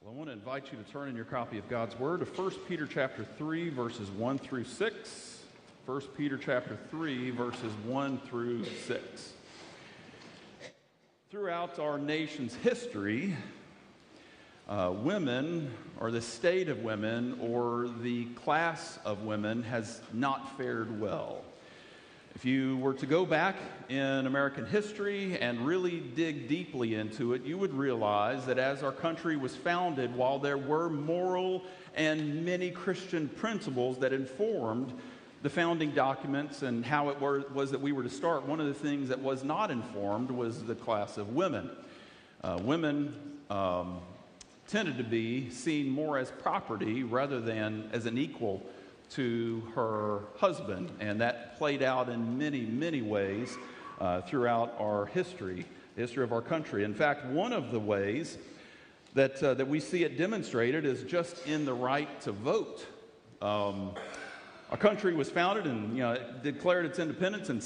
Well, I want to invite you to turn in your copy of God's Word to 1 Peter chapter 3, verses 1 through 6. 1 Peter chapter 3, verses 1 through 6. Throughout our nation's history, women, or the state of women, or the class of women has not fared well. If you were to go back in American history and really dig deeply into it, you would realize that as our country was founded, while there were moral and many Christian principles that informed the founding documents and how it was that we were to start, one of the things that was not informed was the class of women. Women tended to be seen more as property rather than as an equal to her husband, and that played out in many, many ways throughout our history, the history of our country. In fact, one of the ways that we see it demonstrated is just in the right to vote. Our country was founded and declared its independence in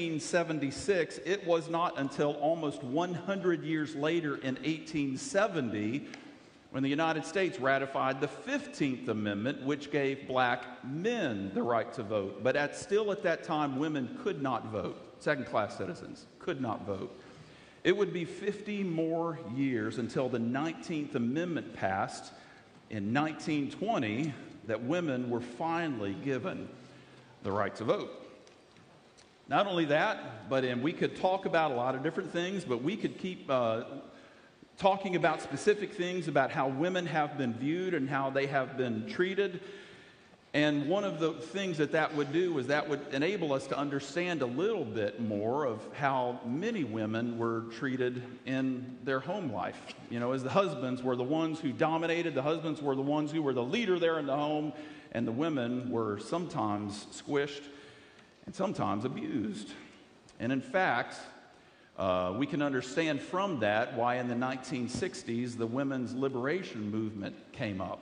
1776. It was not until almost 100 years later in 1870 when the United States ratified the 15th Amendment, which gave black men the right to vote. But still at that time, women could not vote. Second-class citizens could not vote. It would be 50 more years until the 19th Amendment passed in 1920 that women were finally given the right to vote. Not only that, and we could talk about a lot of different things, but we could keep talking about specific things about how women have been viewed and how they have been treated. And one of the things that would do is that would enable us to understand a little bit more of how many women were treated in their home life. As the husbands were the ones who dominated, the husbands were the ones who were the leader there in the home, and the women were sometimes squished and sometimes abused. And in fact, we can understand from that why in the 1960s the women's liberation movement came up.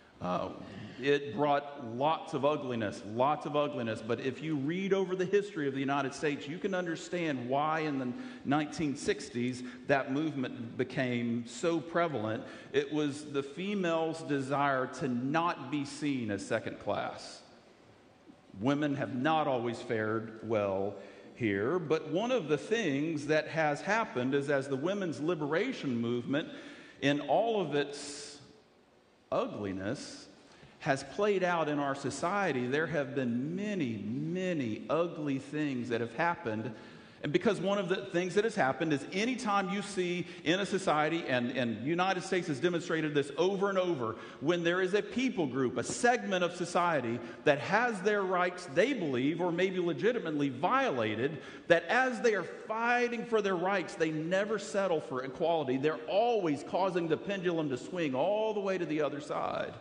It brought lots of ugliness, but if you read over the history of the United States, you can understand why in the 1960s that movement became so prevalent. It was the female's desire to not be seen as second class. Women have not always fared well here, but one of the things that has happened is as the women's liberation movement, in all of its ugliness, has played out in our society, there have been many, many ugly things that have happened. And because one of the things that has happened is anytime you see in a society, and the United States has demonstrated this over and over, when there is a people group, a segment of society that has their rights, they believe, or maybe legitimately violated, that as they are fighting for their rights, they never settle for equality. They're always causing the pendulum to swing all the way to the other side.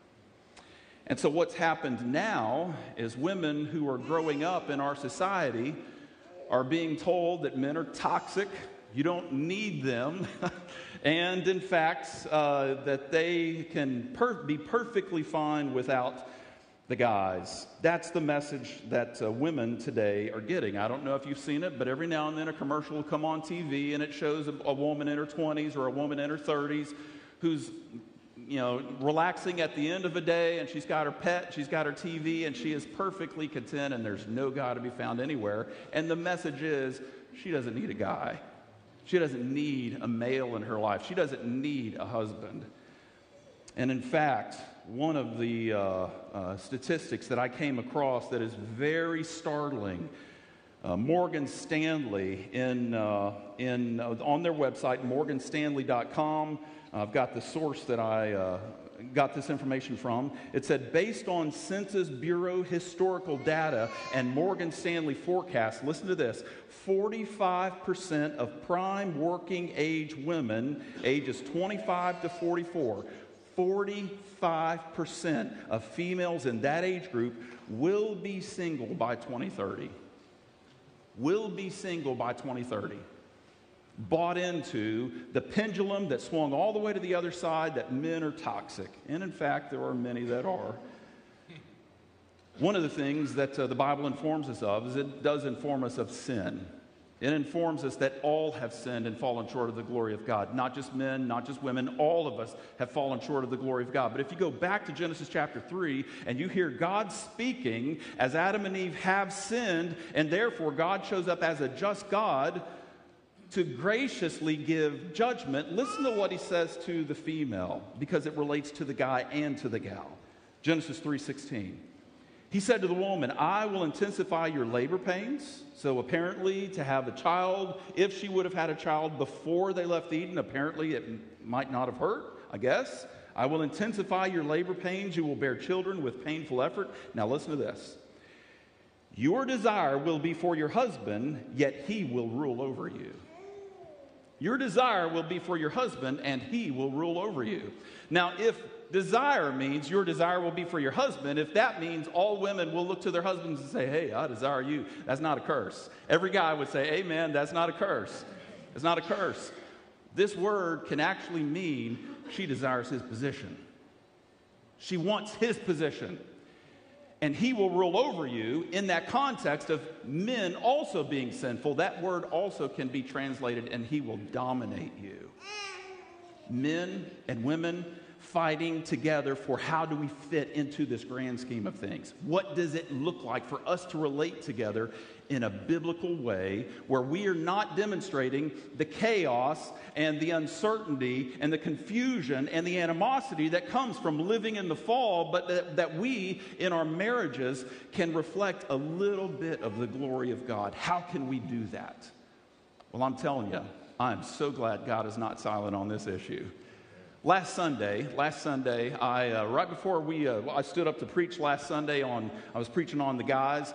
And so what's happened now is women who are growing up in our society are being told that men are toxic, you don't need them, and in fact, that they can be perfectly fine without the guys. That's the message that women today are getting. I don't know if you've seen it, but every now and then a commercial will come on TV and it shows a woman in her 20s or a woman in her 30s who's relaxing at the end of a day, and she's got her pet, she's got her TV, and she is perfectly content, and there's no God to be found anywhere. And the message is, she doesn't need a guy. She doesn't need a male in her life. She doesn't need a husband. And in fact, one of the statistics that I came across that is very startling, Morgan Stanley on their website, morganstanley.com, I've got the source that I got this information from. It said, based on Census Bureau historical data and Morgan Stanley forecasts, listen to this, 45% of prime working age women, ages 25 to 44, 45% of females in that age group will be single by 2030. Will be single by 2030. Bought into the pendulum that swung all the way to the other side, that men are toxic. And in fact, there are many that are. One of the things that the Bible informs us of is it does inform us of sin. It informs us that all have sinned and fallen short of the glory of God. Not just men, not just women, all of us have fallen short of the glory of God. But if you go back to Genesis chapter 3 and you hear God speaking as Adam and Eve have sinned, and therefore God shows up as a just God to graciously give judgment, listen to what he says to the female, because it relates to the guy and to the gal. Genesis 3:16. He said to the woman, I will intensify your labor pains. So apparently to have a child, if she would have had a child before they left Eden, apparently it might not have hurt, I guess. I will intensify your labor pains. You will bear children with painful effort. Now listen to this. Your desire will be for your husband, yet he will rule over you. Your desire will be for your husband, and he will rule over you. Now, if desire means your desire will be for your husband, if that means all women will look to their husbands and say, hey, I desire you, that's not a curse. Every guy would say, amen, that's not a curse. It's not a curse. This word can actually mean she desires his position. She wants his position. And he will rule over you in that context of men also being sinful. That word also can be translated, and he will dominate you. Men and women fighting together for how do we fit into this grand scheme of things. What does it look like for us to relate together in a biblical way where we are not demonstrating the chaos and the uncertainty and the confusion and the animosity that comes from living in the fall, but that we in our marriages can reflect a little bit of the glory of God. How can we do that? Well, I'm telling you, I'm so glad God is not silent on this issue. Last Sunday, right before I stood up to preach last Sunday I was preaching on the guys.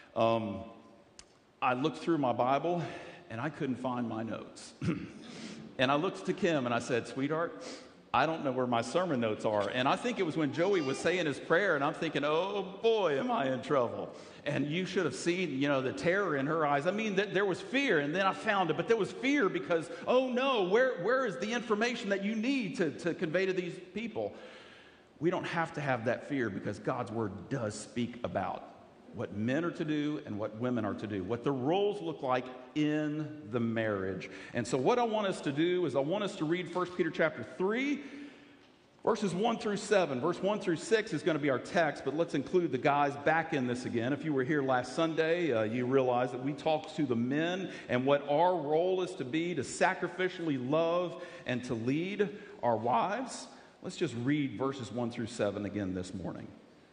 I looked through my Bible and I couldn't find my notes. And I looked to Kim and I said, sweetheart, I don't know where my sermon notes are. And I think it was when Joey was saying his prayer and I'm thinking, oh boy, am I in trouble. And you should have seen, the terror in her eyes. I mean, there was fear, and then I found it. But there was fear because, oh no, where is the information that you need to convey to these people? We don't have to have that fear because God's word does speak about what men are to do and what women are to do, what the roles look like in the marriage. And so what I want us to do is I want us to read 1 Peter chapter 3, verses 1 through 7. Verse 1 through 6 is going to be our text, but let's include the guys back in this again. If you were here last Sunday, you realize that we talked to the men and what our role is to be to sacrificially love and to lead our wives. Let's just read verses 1 through 7 again this morning.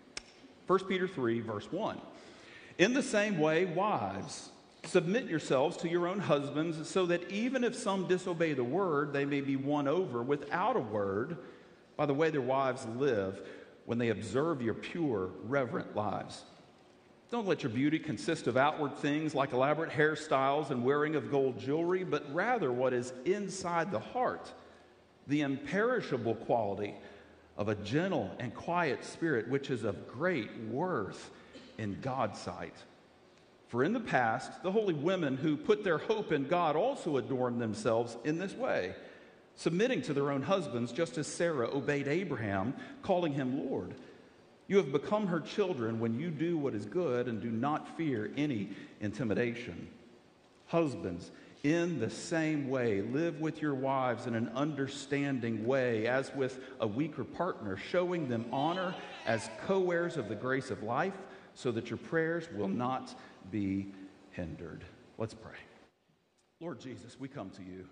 1 Peter 3, verse 1. In the same way, wives, submit yourselves to your own husbands, so that even if some disobey the word, they may be won over without a word by the way their wives live when they observe your pure, reverent lives. Don't let your beauty consist of outward things like elaborate hairstyles and wearing of gold jewelry, but rather what is inside the heart, the imperishable quality of a gentle and quiet spirit, which is of great worth in God's sight. For in the past, the holy women who put their hope in God also adorned themselves in this way, submitting to their own husbands, just as Sarah obeyed Abraham, calling him Lord. You have become her children when you do what is good and do not fear any intimidation. Husbands, in the same way, live with your wives in an understanding way, as with a weaker partner, showing them honor as co-heirs of the grace of life, so that your prayers will not be hindered. Let's pray. Lord Jesus, we come to you.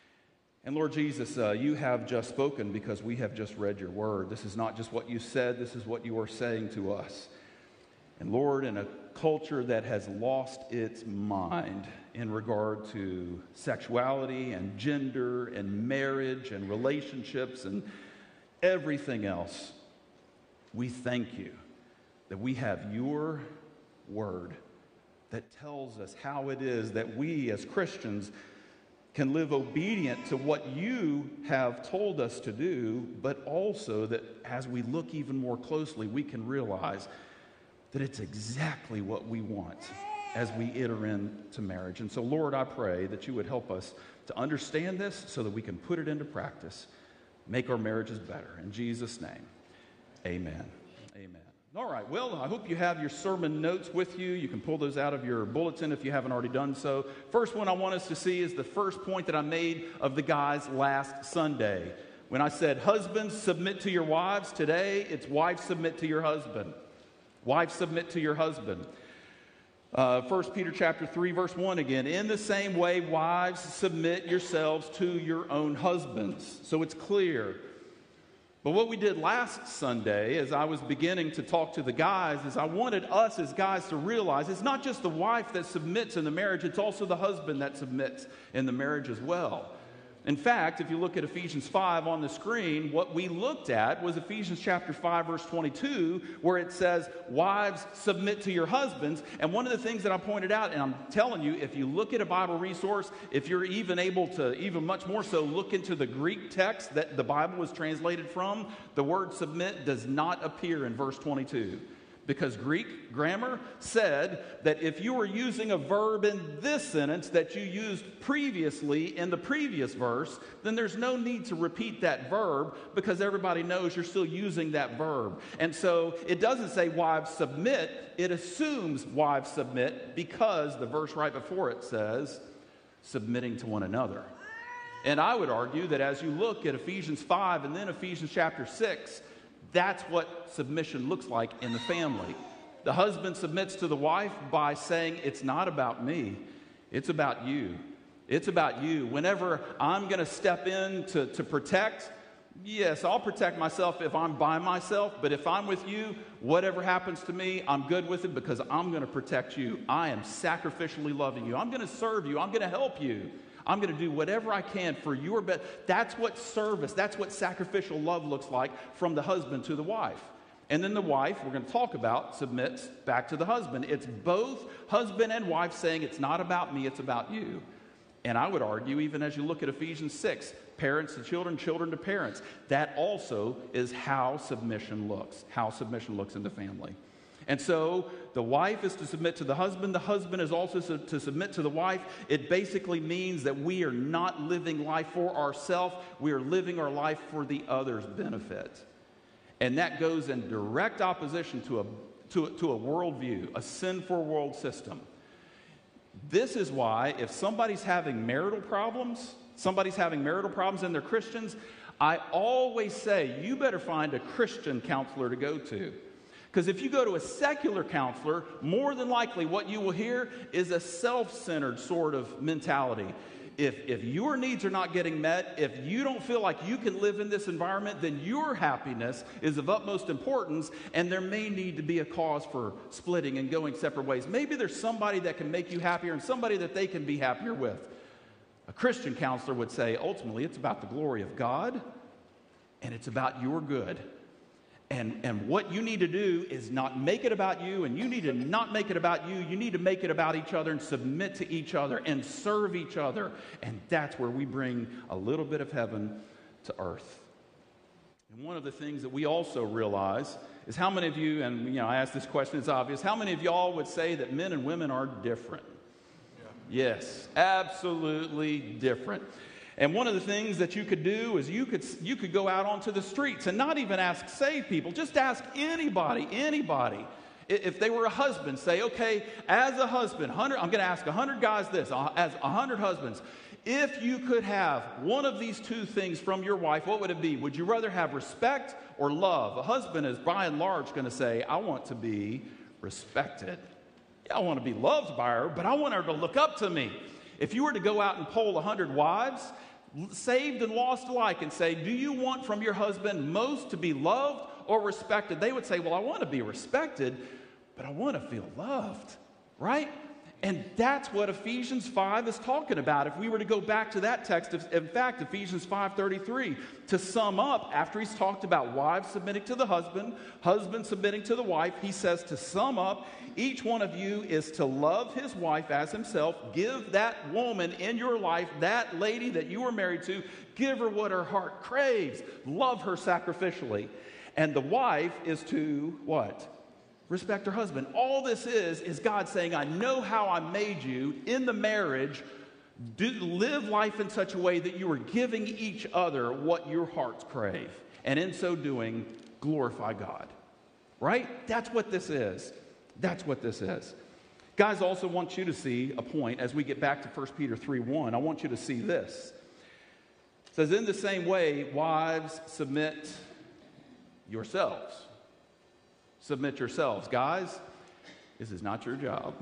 And Lord Jesus, you have just spoken because we have just read your word. This is not just what you said, this is what you are saying to us. And Lord, in a culture that has lost its mind in regard to sexuality and gender and marriage and relationships and everything else, we thank you that we have your word that tells us how it is that we as Christians can live obedient to what you have told us to do, but also that as we look even more closely, we can realize that it's exactly what we want as we enter into marriage. And so, Lord, I pray that you would help us to understand this so that we can put it into practice, make our marriages better. In Jesus' name, amen. Amen. All right, well, I hope you have your sermon notes with you. You can pull those out of your bulletin if you haven't already done so. First one I want us to see is the first point that I made of the guys last Sunday. When I said, husbands, submit to your wives, today it's wives, submit to your husband. Wives, submit to your husband. 1 Peter chapter 3, verse 1 again. In the same way, wives, submit yourselves to your own husbands. So it's clear. But what we did last Sunday, as I was beginning to talk to the guys, is I wanted us as guys to realize it's not just the wife that submits in the marriage, it's also the husband that submits in the marriage as well. In fact, if you look at Ephesians 5 on the screen, what we looked at was Ephesians chapter 5, verse 22, where it says, wives, submit to your husbands. And one of the things that I pointed out, and I'm telling you, if you look at a Bible resource, if you're even able to, even much more so, look into the Greek text that the Bible was translated from, the word submit does not appear in verse 22. Because Greek grammar said that if you were using a verb in this sentence that you used previously in the previous verse, then there's no need to repeat that verb because everybody knows you're still using that verb. And so it doesn't say wives submit, it assumes wives submit because the verse right before it says submitting to one another. And I would argue that as you look at Ephesians 5 and then Ephesians chapter 6, that's what submission looks like in the family. The husband submits to the wife by saying, it's not about me, it's about you. It's about you. Whenever I'm going to step in to protect, yes, I'll protect myself if I'm by myself, but if I'm with you, whatever happens to me, I'm good with it because I'm going to protect you. I am sacrificially loving you. I'm going to serve you. I'm going to help you. I'm going to do whatever I can for your best. That's what service, that's what sacrificial love looks like from the husband to the wife. And then the wife, we're going to talk about, submits back to the husband. It's both husband and wife saying, it's not about me, it's about you. And I would argue, even as you look at Ephesians 6, parents to children, children to parents, that also is how submission looks in the family. And so the wife is to submit to the husband is also to submit to the wife. It basically means that we are not living life for ourselves, we are living our life for the other's benefit. And that goes in direct opposition to a worldview, a sinful world system. This is why if somebody's having marital problems and they're Christians, I always say, you better find a Christian counselor to go to. Because if you go to a secular counselor, more than likely what you will hear is a self-centered sort of mentality. If your needs are not getting met, if you don't feel like you can live in this environment, then your happiness is of utmost importance, and there may need to be a cause for splitting and going separate ways. Maybe there's somebody that can make you happier and somebody that they can be happier with. A Christian counselor would say, ultimately, it's about the glory of God, and it's about your good. And what you need to do is not make it about you, and you need to not make it about you. You need to make it about each other and submit to each other and serve each other. And that's where we bring a little bit of heaven to earth. And one of the things that we also realize is how many of you, and I ask this question, it's obvious, how many of y'all would say that men and women are different? Yeah. Yes, absolutely different. And one of the things that you could do is you could go out onto the streets and not even ask saved people, just ask anybody. If they were a husband, say, okay, as a husband, I'm going to ask 100 guys this, as 100 husbands, if you could have one of these two things from your wife, what would it be? Would you rather have respect or love? A husband is by and large going to say, I want to be respected. Yeah, I want to be loved by her, but I want her to look up to me. If you were to go out and poll 100 wives, saved and lost alike, and say, do you want from your husband most to be loved or respected? They would say, well, I want to be respected, but I want to feel loved, right? And that's what Ephesians 5 is talking about. If we were to go back to that text, in fact, Ephesians 5:33, to sum up, after he's talked about wives submitting to the husband submitting to the wife, he says to sum up, each one of you is to love his wife as himself. Give that woman in your life, that lady that you were married to, give her what her heart craves. Love her sacrificially. And the wife is to what? Respect her husband. All this is God saying, I know how I made you in the marriage. Live life in such a way that you are giving each other what your hearts crave. And in so doing, glorify God. right? That's what this is. That's what this is. Guys, I also want you to see a point as we get back to 1 Peter 3:1. I want you to see this. It says, in the same way, wives, submit yourselves. Submit yourselves. Guys, this is not your job.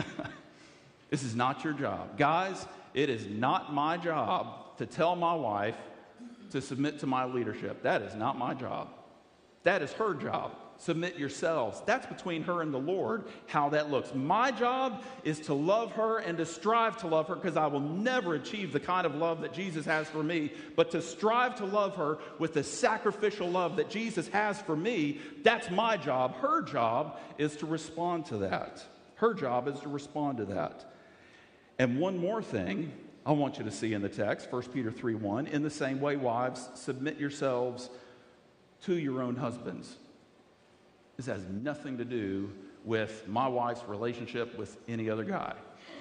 This is not your job. Guys, it is not my job to tell my wife to submit to my leadership. That is not my job. That is her job. Submit yourselves. That's between her and the Lord, how that looks. My job is to love her and to strive to love her, because I will never achieve the kind of love that Jesus has for me, but to strive to love her with the sacrificial love that Jesus has for me. That's my job. Her job is to respond to that. Her job is to respond to that. And one more thing I want you to see in the text, 1 Peter 3:1, in the same way, wives, submit yourselves to your own husbands. This has nothing to do with my wife's relationship with any other guy.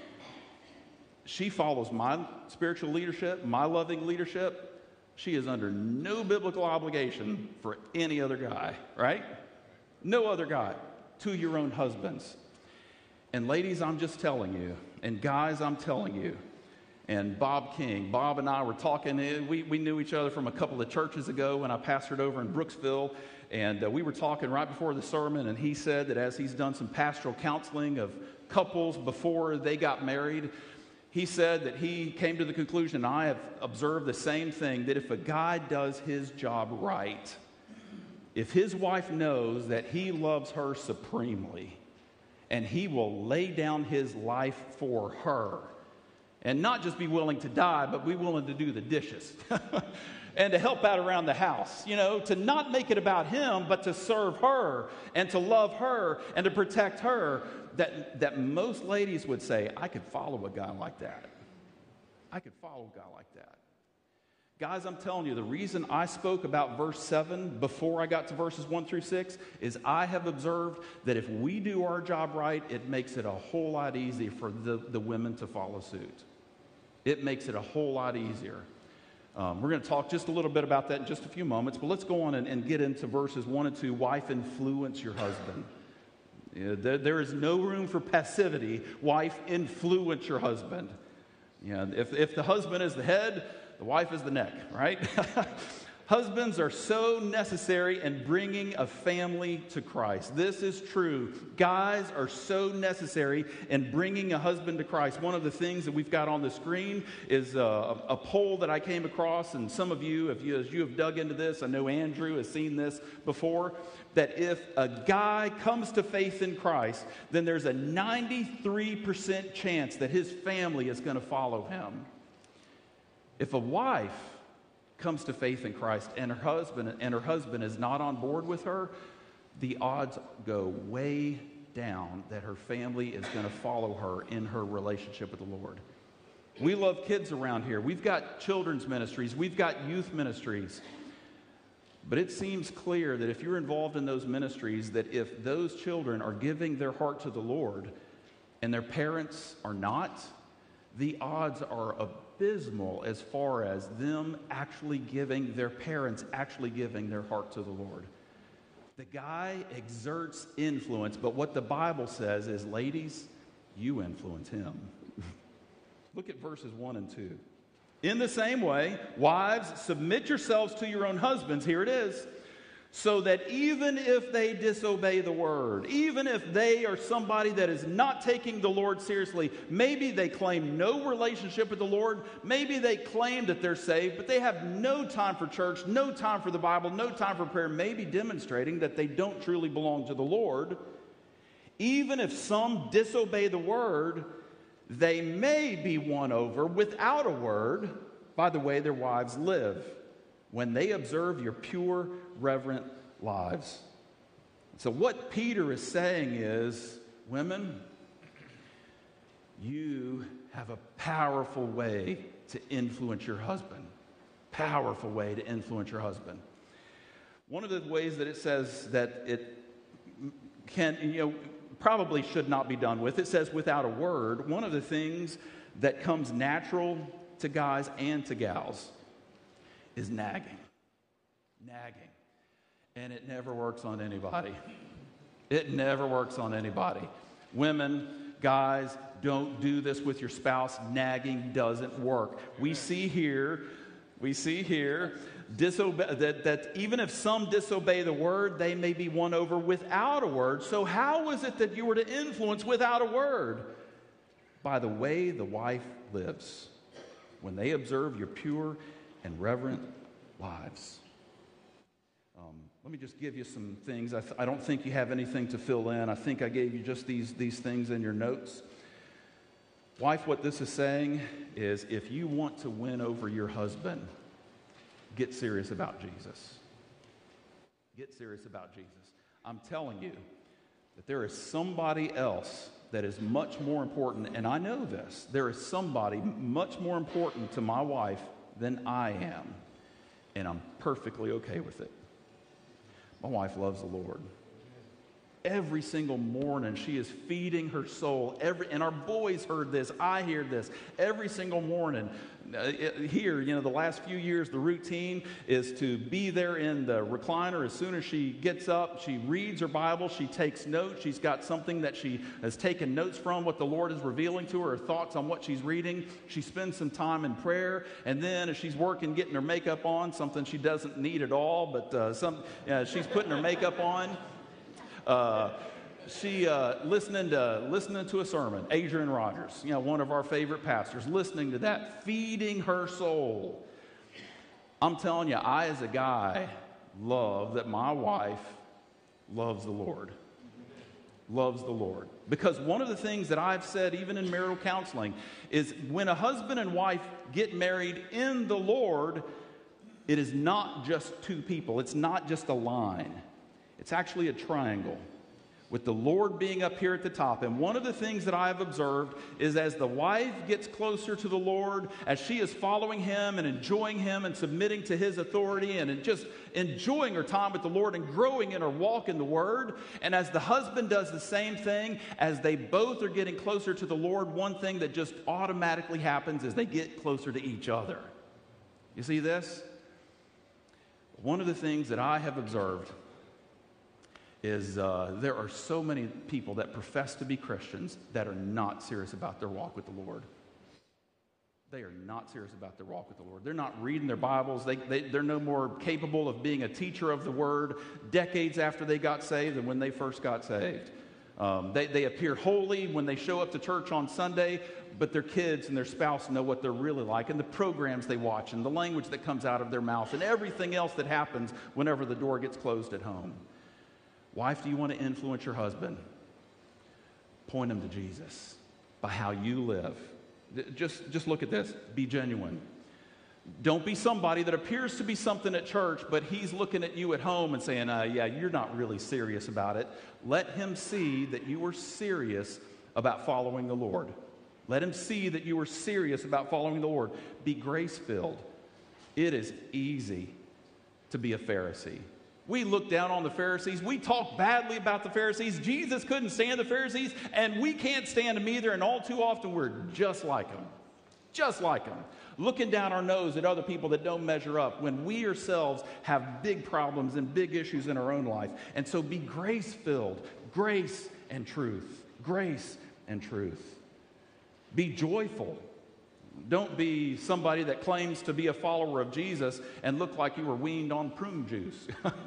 She follows my spiritual leadership, my loving leadership. She is under no biblical obligation for any other guy, right? No other guy. To your own husbands. And ladies, I'm just telling you, and guys, I'm telling you, and Bob and I were talking. We knew each other from a couple of churches ago when I pastored over in Brooksville. And we were talking right before the sermon, and he said that as he's done some pastoral counseling of couples before they got married, he said that he came to the conclusion, and I have observed the same thing, that if a guy does his job right, if his wife knows that he loves her supremely, and he will lay down his life for her, and not just be willing to die, but be willing to do the dishes. And to help out around the house, to not make it about him, but to serve her and to love her and to protect her, that most ladies would say, I could follow a guy like that. I could follow a guy like that. Guys, I'm telling you, the reason I spoke about verse 7 before I got to verses 1 through 6 is I have observed that if we do our job right, it makes it a whole lot easier for the women to follow suit. It makes it a whole lot easier. We're going to talk just a little bit about that in just a few moments, but let's go on and get into verses 1 and 2. Wife, influence your husband. There is no room for passivity. Wife, influence your husband. If the husband is the head, the wife is the neck, right? Husbands are so necessary in bringing a family to Christ. This is true. Guys are so necessary in bringing a husband to Christ. One of the things that we've got on the screen is a poll that I came across, and some of you, as you have dug into this, I know Andrew has seen this before, that if a guy comes to faith in Christ, then there's a 93% chance that his family is going to follow him. If a wife comes to faith in Christ and her husband is not on board with her, the odds go way down that her family is going to follow her in her relationship with the Lord. We love kids around here. We've got children's ministries. We've got youth ministries. But it seems clear that if you're involved in those ministries, that if those children are giving their heart to the Lord and their parents are not, the odds are abysmal as far as them actually giving, their parents actually giving their heart to the Lord. The guy exerts influence, but what the Bible says is, ladies, you influence him. Look at verses 1 and 2. In the same way, wives, submit yourselves to your own husbands. Here it is. So that even if they disobey the word, even if they are somebody that is not taking the Lord seriously, maybe they claim no relationship with the Lord, maybe they claim that they're saved, but they have no time for church, no time for the Bible, no time for prayer, maybe demonstrating that they don't truly belong to the Lord. Even if some disobey the word, they may be won over without a word by the way their wives live, when they observe your pure, reverent lives. So what Peter is saying is, women, you have a powerful way to influence your husband. Powerful way to influence your husband. One of the ways that it says that it can, probably should not be done with, it says without a word. One of the things that comes natural to guys and to gals is nagging. And it never works on anybody. It never works on anybody. Women, guys, don't do this with your spouse. Nagging doesn't work. We see here that even if some disobey the word, they may be won over without a word. So how is it that you were to influence without a word? By the way the wife lives, when they observe your pure and reverent lives. Let me just give you some things. I don't think you have anything to fill in. I think I gave you just these things in your notes. Wife, what this is saying is, if you want to win over your husband, get serious about Jesus. Get serious about Jesus. I'm telling you that there is somebody else that is much more important, and I know this. There is somebody much more important to my wife than I am, and I'm perfectly okay with it. My wife loves the Lord. Every single morning, she is feeding her soul. And our boys heard this. I hear this every single morning. Here, the last few years, the routine is to be there in the recliner. As soon as she gets up, she reads her Bible. She takes notes. She's got something that she has taken notes from, what the Lord is revealing to her thoughts on what she's reading. She spends some time in prayer. And then as she's working, getting her makeup on, something she doesn't need at all, but she's putting her makeup on. She listening to a sermon, Adrian Rogers, one of our favorite pastors, listening to that, feeding her soul. I'm telling you, I as a guy love that my wife loves the Lord. Loves the Lord. Because one of the things that I've said, even in marital counseling, is when a husband and wife get married in the Lord, it is not just two people. It's not just a line. It's actually a triangle, with the Lord being up here at the top. And one of the things that I have observed is, as the wife gets closer to the Lord, as she is following Him and enjoying Him and submitting to His authority and just enjoying her time with the Lord and growing in her walk in the Word, and as the husband does the same thing, as they both are getting closer to the Lord, one thing that just automatically happens is they get closer to each other. You see this? One of the things that I have observed is there are so many people that profess to be Christians that are not serious about their walk with the Lord. They are not serious about their walk with the Lord. They're not reading their Bibles. They're no more capable of being a teacher of the Word decades after they got saved than when they first got saved. They appear holy when they show up to church on Sunday, but their kids and their spouse know what they're really like, and the programs they watch, and the language that comes out of their mouth, and everything else that happens whenever the door gets closed at home. Wife, do you want to influence your husband? Point him to Jesus by how you live. Just look at this. Be genuine. Don't be somebody that appears to be something at church, but he's looking at you at home and saying, yeah, you're not really serious about it. Let him see that you are serious about following the Lord. Let him see that you are serious about following the Lord. Be grace-filled. It is easy to be a Pharisee. We look down on the Pharisees. We talk badly about the Pharisees. Jesus couldn't stand the Pharisees, and we can't stand them either, and all too often we're just like them. Just like them. Looking down our nose at other people that don't measure up when we ourselves have big problems and big issues in our own life. And so be grace-filled. Grace and truth. Grace and truth. Be joyful. Don't be somebody that claims to be a follower of Jesus and look like you were weaned on prune juice.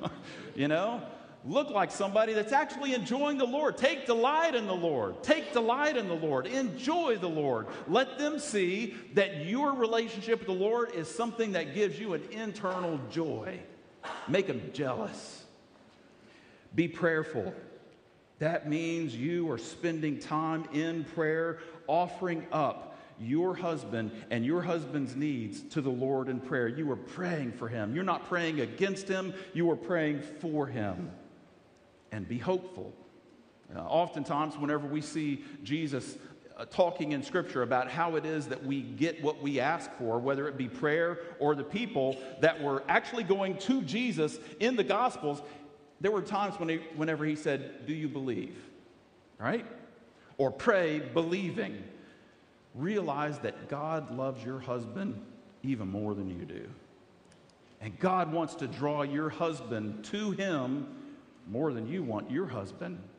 Look like somebody that's actually enjoying the Lord. Take delight in the Lord. Take delight in the Lord. Enjoy the Lord. Let them see that your relationship with the Lord is something that gives you an internal joy. Make them jealous. Be prayerful. That means you are spending time in prayer, offering up your husband and your husband's needs to the Lord in prayer. You are praying for him. You're not praying against him. You are praying for him. And be hopeful. Oftentimes, whenever we see Jesus talking in Scripture about how it is that we get what we ask for, whether it be prayer or the people that were actually going to Jesus in the Gospels, there were times whenever he said, "Do you believe?" Right? Or pray believing. Realize that God loves your husband even more than you do. And God wants to draw your husband to him more than you want your husband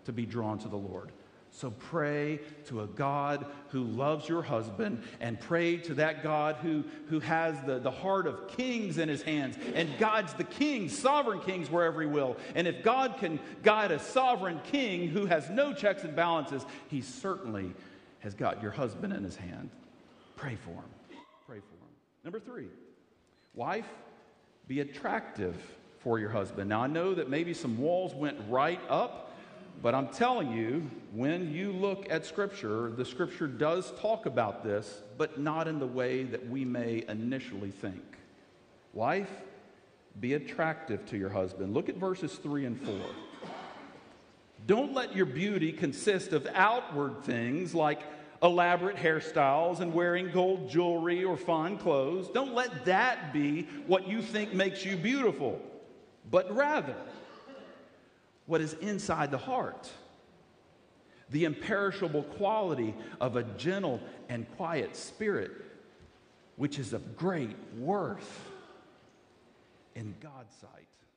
to be drawn to the Lord. So pray to a God who loves your husband, and pray to that God who has the heart of kings in his hands and guides the kings, sovereign kings, wherever he will. And if God can guide a sovereign king who has no checks and balances, he certainly has got your husband in his hand. Pray for him. Pray for him. Number 3, wife, be attractive for your husband. Now, I know that maybe some walls went right up, but I'm telling you, when you look at Scripture, the Scripture does talk about this, but not in the way that we may initially think. Wife, be attractive to your husband. Look at verses 3 and 4. Don't let your beauty consist of outward things like elaborate hairstyles and wearing gold jewelry or fine clothes. Don't let that be what you think makes you beautiful, but rather what is inside the heart, the imperishable quality of a gentle and quiet spirit, which is of great worth in God's sight.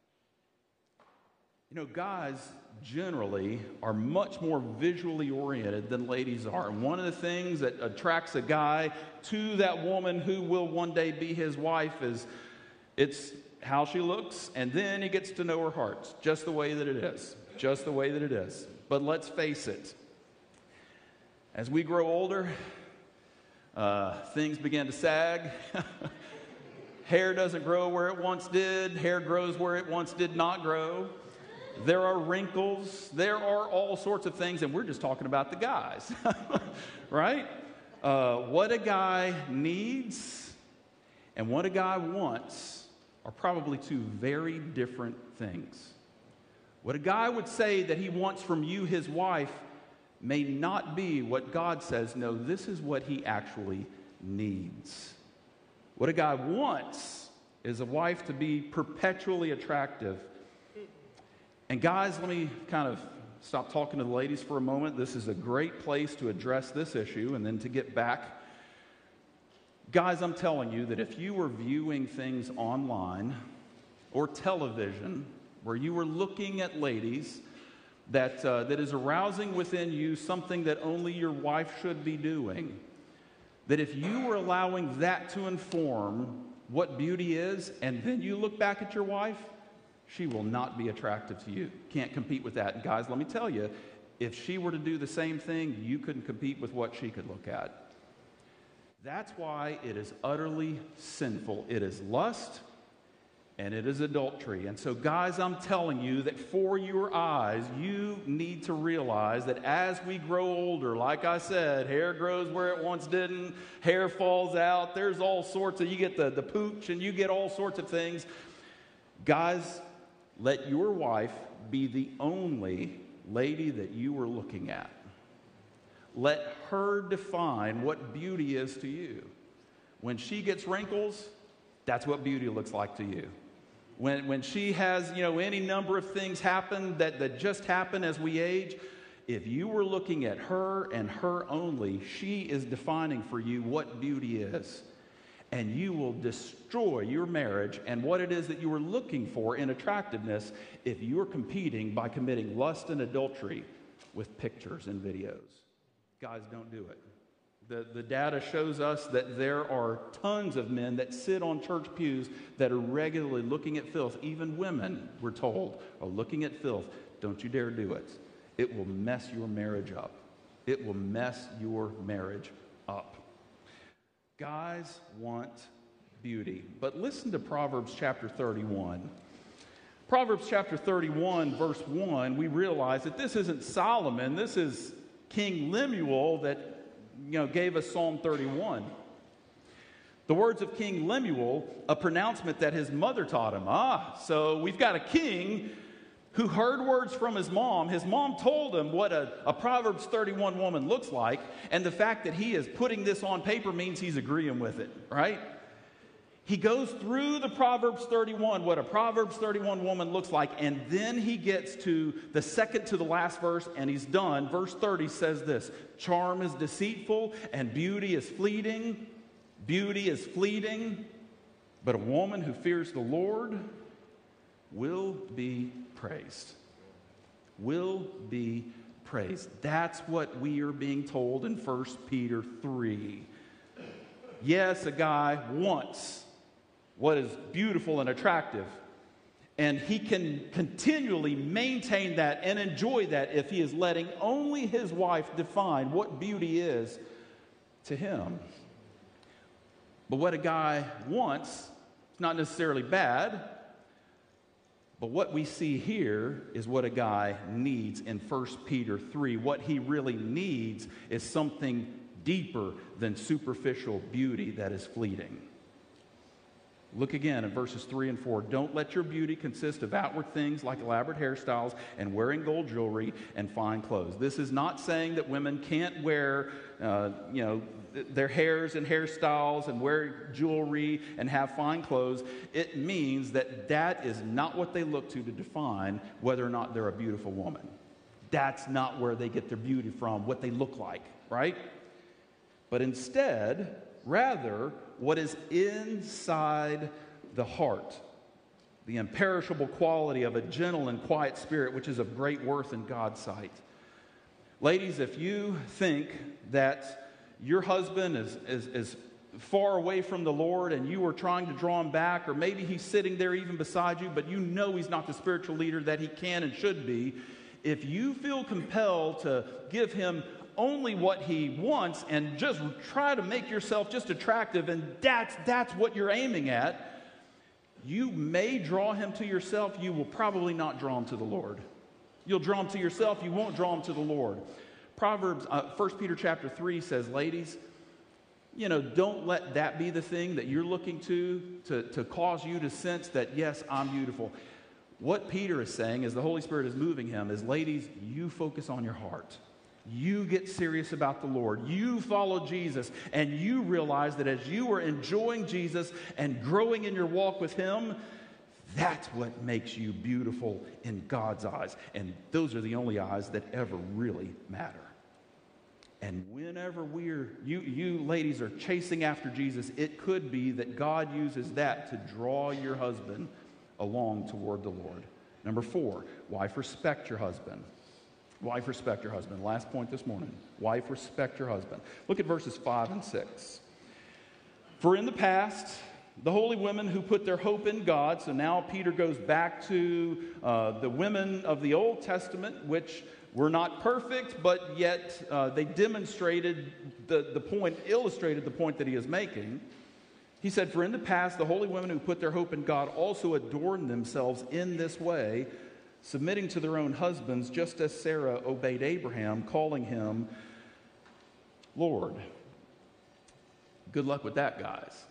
You know, guys generally are much more visually oriented than ladies are. And one of the things that attracts a guy to that woman who will one day be his wife is it's how she looks, and then he gets to know her heart, just the way that it is. Just the way that it is. But let's face it, as we grow older, things begin to sag. Hair doesn't grow where it once did. Hair grows where it once did not grow. There are wrinkles. There are all sorts of things, and we're just talking about the guys, right? What a guy needs and what a guy wants are probably two very different things. What a guy would say that he wants from you, his wife, may not be what God says. No, this is what he actually needs. What a guy wants is a wife to be perpetually attractive. And guys, let me kind of stop talking to the ladies for a moment. This is a great place to address this issue and then to get back. Guys, I'm telling you that if you were viewing things online or television where you were looking at ladies that is arousing within you something that only your wife should be doing, that if you were allowing that to inform what beauty is, and then you look back at your wife, she will not be attractive to you. Can't compete with that. And guys, let me tell you, if she were to do the same thing, you couldn't compete with what she could look at. That's why it is utterly sinful. It is lust and it is adultery. And so, guys, I'm telling you that for your eyes, you need to realize that as we grow older, like I said, hair grows where it once didn't, hair falls out, there's all sorts of, you get the pooch and you get all sorts of things. Guys, let your wife be the only lady that you are looking at. Let her define what beauty is to you. When she gets wrinkles, that's what beauty looks like to you. When she has, any number of things happen that just happen as we age, if you were looking at her and her only, she is defining for you what beauty is. And you will destroy your marriage and what it is that you were looking for in attractiveness if you are competing by committing lust and adultery with pictures and videos. Guys, don't do it. The data shows us that there are tons of men that sit on church pews that are regularly looking at filth. Even women, we're told, are looking at filth. Don't you dare do it. It will mess your marriage up. It will mess your marriage up. Guys want beauty. But listen to Proverbs chapter 31. Proverbs chapter 31, verse 1, we realize that this isn't Solomon. This is King Lemuel that gave us Psalm 31. The words of King Lemuel, a pronouncement that his mother taught him. So we've got a king who heard words from his mom. His mom told him what a Proverbs 31 woman looks like, and the fact that he is putting this on paper means he's agreeing with it, right? He goes through the Proverbs 31, what a Proverbs 31 woman looks like, and then he gets to the second to the last verse, and he's done. Verse 30 says this: charm is deceitful, and beauty is fleeting. Beauty is fleeting, but a woman who fears the Lord will be praised. will be praised. That's what we are being told in 1 Peter 3. Yes, a guy wants what is beautiful and attractive, and he can continually maintain that and enjoy that if he is letting only his wife define what beauty is to him. But what a guy wants is not necessarily bad, but what we see here is what a guy needs in 1 Peter 3. What he really needs is something deeper than superficial beauty that is fleeting. Look again at verses 3 and 4. Don't let your beauty consist of outward things like elaborate hairstyles and wearing gold jewelry and fine clothes. This is not saying that women can't wear, their hairs and hairstyles and wear jewelry and have fine clothes. It means that is not what they look to define whether or not they're a beautiful woman. That's not where they get their beauty from, what they look like, right? But instead, rather, what is inside the heart, the imperishable quality of a gentle and quiet spirit, which is of great worth in God's sight. Ladies, if you think that your husband is far away from the Lord and you are trying to draw him back, or maybe he's sitting there even beside you, but you know he's not the spiritual leader that he can and should be, if you feel compelled to give him only what he wants and just try to make yourself just attractive, and that's what you're aiming at, you may draw him to yourself. You will probably not draw him to the Lord. You'll draw him to yourself. You won't draw him to the Lord. Proverbs, 1 Peter chapter 3 says, ladies, don't let that be the thing that you're looking to cause you to sense that, yes, I'm beautiful. What Peter is saying, as the Holy Spirit is moving him, is, ladies, you focus on your heart. You get serious about the Lord. You follow Jesus, and you realize that as you are enjoying Jesus and growing in your walk with him, that's what makes you beautiful in God's eyes. And those are the only eyes that ever really matter. And whenever you ladies are chasing after Jesus, it could be that God uses that to draw your husband along toward the Lord. Number 4, wife, respect your husband. Wife, respect your husband. Last point this morning. Wife, respect your husband. Look at verses 5 and 6. For in the past, the holy women who put their hope in God, so now Peter goes back to the women of the Old Testament, which were not perfect, but yet they demonstrated illustrated the point that he is making. He said, for in the past, the holy women who put their hope in God also adorned themselves in this way, submitting to their own husbands, just as Sarah obeyed Abraham, calling him Lord. Good luck with that, guys.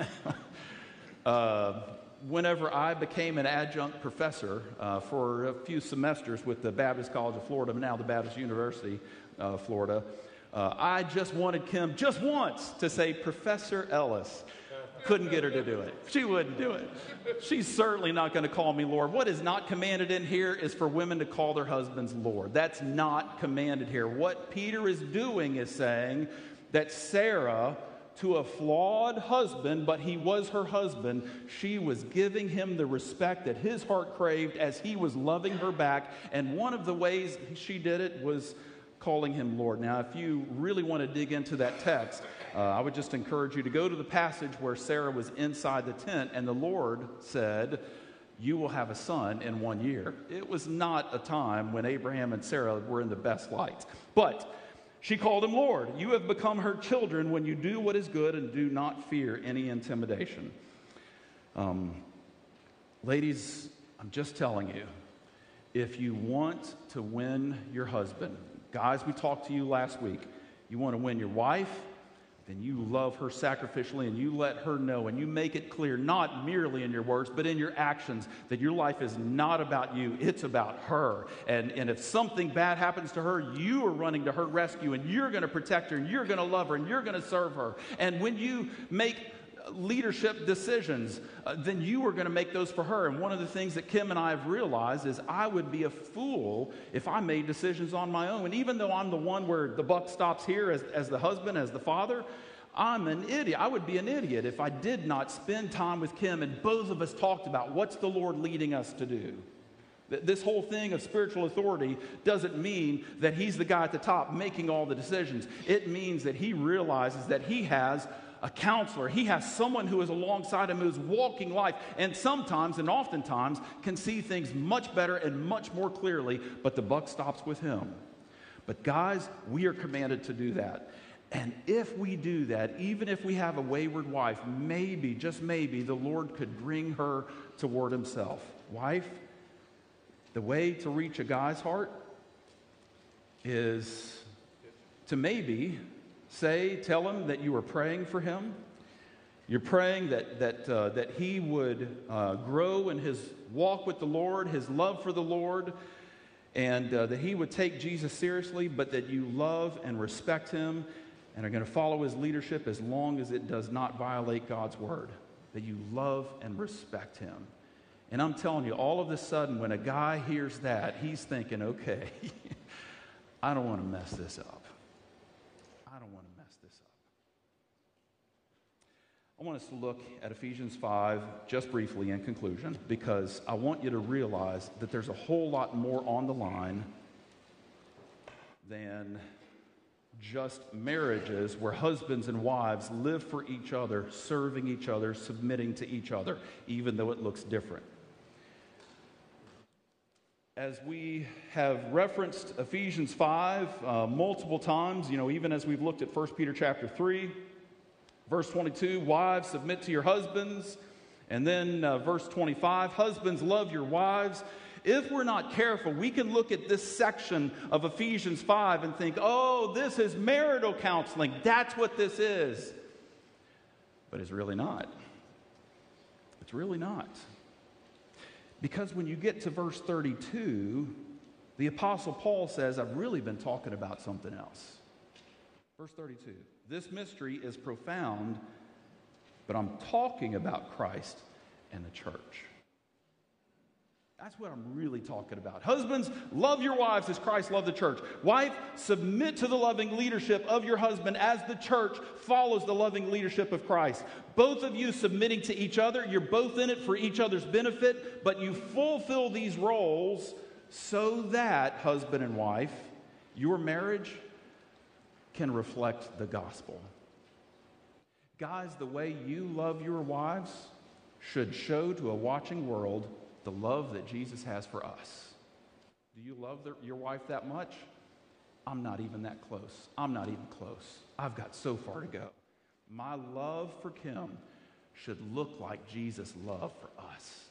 Whenever I became an adjunct professor for a few semesters with the Baptist College of Florida, now the Baptist University of Florida, I just wanted Kim just once to say, Professor Ellis. Couldn't get her to do it. She wouldn't do it. She's certainly not going to call me Lord. What is not commanded in here is for women to call their husbands Lord. That's not commanded here. What Peter is doing is saying that Sarah, to a flawed husband, but he was her husband, she was giving him the respect that his heart craved as he was loving her back. And one of the ways she did it was calling him Lord. Now, if you really want to dig into that text, I would just encourage you to go to the passage where Sarah was inside the tent and the Lord said, you will have a son in 1 year. It was not a time when Abraham and Sarah were in the best light. But she called him Lord. You have become her children when you do what is good and do not fear any intimidation. Ladies, I'm just telling you, if you want to win your husband, guys, we talked to you last week, you want to win your wife, then you love her sacrificially and you let her know and you make it clear, not merely in your words, but in your actions, that your life is not about you, it's about her. And if something bad happens to her, you are running to her rescue and you're going to protect her and you're going to love her and you're going to serve her. And when you make leadership decisions, then you are going to make those for her. And one of the things that Kim and I have realized is I would be a fool if I made decisions on my own. And even though I'm the one where the buck stops here as the husband, as the father, I'm an idiot. I would be an idiot if I did not spend time with Kim and both of us talked about what's the Lord leading us to do. This whole thing of spiritual authority doesn't mean that he's the guy at the top making all the decisions. It means that he realizes that he has a counselor. He has someone who is alongside him, who's walking life, and sometimes and oftentimes can see things much better and much more clearly, but the buck stops with him. But guys, we are commanded to do that. And if we do that, even if we have a wayward wife, maybe, just maybe, the Lord could bring her toward himself. Wife, the way to reach a guy's heart is to maybe tell him that you are praying for him. You're praying that he would grow in his walk with the Lord, his love for the Lord, and that he would take Jesus seriously, but that you love and respect him and are going to follow his leadership as long as it does not violate God's word. That you love and respect him. And I'm telling you, all of a sudden, when a guy hears that, he's thinking, okay, I don't want to mess this up. I don't want to mess this up. I want us to look at Ephesians 5 just briefly in conclusion, because I want you to realize that there's a whole lot more on the line than just marriages where husbands and wives live for each other, serving each other, submitting to each other, even though it looks different. As we have referenced Ephesians 5 multiple times, even as we've looked at 1 Peter chapter 3, verse 22, wives, submit to your husbands. And then verse 25, husbands, love your wives. If we're not careful, we can look at this section of Ephesians 5 and think, oh, this is marital counseling. That's what this is. But it's really not. It's really not. Because when you get to verse 32, the Apostle Paul says, I've really been talking about something else. Verse 32, this mystery is profound, but I'm talking about Christ and the church. That's what I'm really talking about. Husbands, love your wives as Christ loved the church. Wife, submit to the loving leadership of your husband as the church follows the loving leadership of Christ. Both of you submitting to each other. You're both in it for each other's benefit, but you fulfill these roles so that, husband and wife, your marriage can reflect the gospel. Guys, the way you love your wives should show to a watching world the love that Jesus has for us. Do you love your wife that much? I'm not even that close. I'm not even close. I've got so far to go. My love for Kim should look like Jesus' love for us.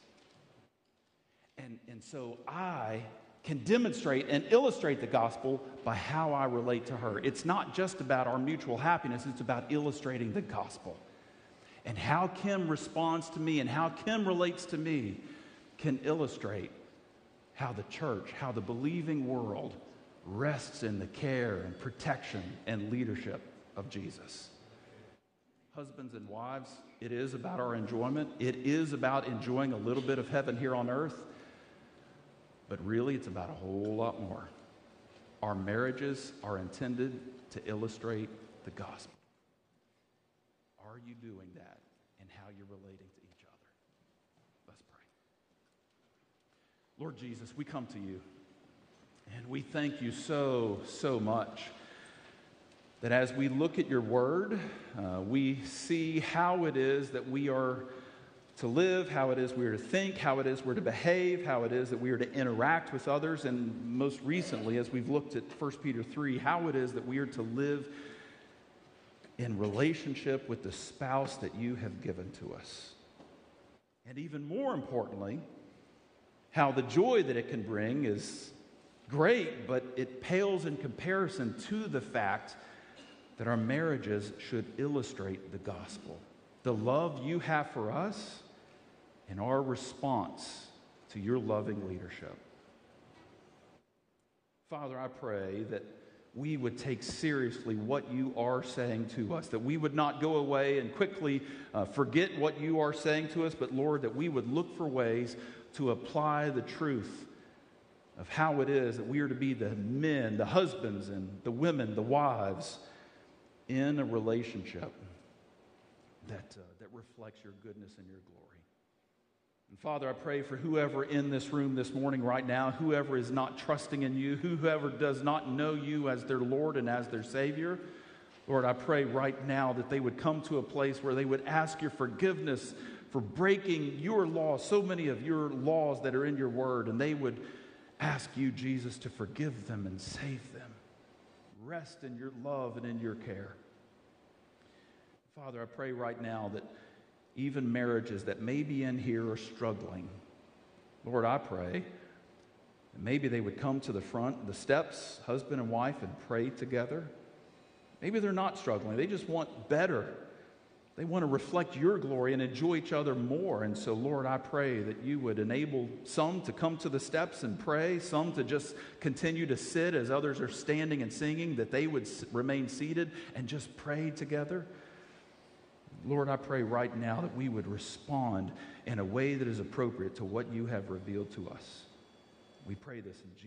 And so I can demonstrate and illustrate the gospel by how I relate to her. It's not just about our mutual happiness. It's about illustrating the gospel. And how Kim responds to me and how Kim relates to me can illustrate how the church, how the believing world rests in the care and protection and leadership of Jesus. Husbands and wives, it is about our enjoyment. It is about enjoying a little bit of heaven here on earth. But really, it's about a whole lot more. Our marriages are intended to illustrate the gospel. Are you doing that in how you're relating to each other? Let's pray. Lord Jesus, we come to you, and we thank you so, so much that as we look at your word, we see how it is that we are to live, how it is we are to think, how it is we're to behave, how it is that we are to interact with others, and most recently, as we've looked at 1 Peter 3, how it is that we are to live in relationship with the spouse that you have given to us. And even more importantly, how the joy that it can bring is great, but it pales in comparison to the fact that our marriages should illustrate the gospel. The love you have for us and our response to your loving leadership. Father, I pray that we would take seriously what you are saying to us, that we would not go away and quickly forget what you are saying to us, but Lord, that we would look for ways to apply the truth of how it is that we are to be the men, the husbands, and the women, the wives, in a relationship that reflects your goodness and your glory. And Father, I pray for whoever in this room this morning right now, whoever is not trusting in you, whoever does not know you as their Lord and as their Savior. Lord, I pray right now that they would come to a place where they would ask your forgiveness for breaking your laws, so many of your laws that are in your word, and they would ask you, Jesus, to forgive them and save them. Rest in your love and in your care. Father, I pray right now that even marriages that may be in here are struggling. Lord, I pray that maybe they would come to the front, the steps, husband and wife, and pray together. Maybe they're not struggling. They just want better. They want to reflect your glory and enjoy each other more. And so, Lord, I pray that you would enable some to come to the steps and pray, some to just continue to sit as others are standing and singing, that they would remain seated and just pray together. Lord, I pray right now that we would respond in a way that is appropriate to what you have revealed to us. We pray this in Jesus' name.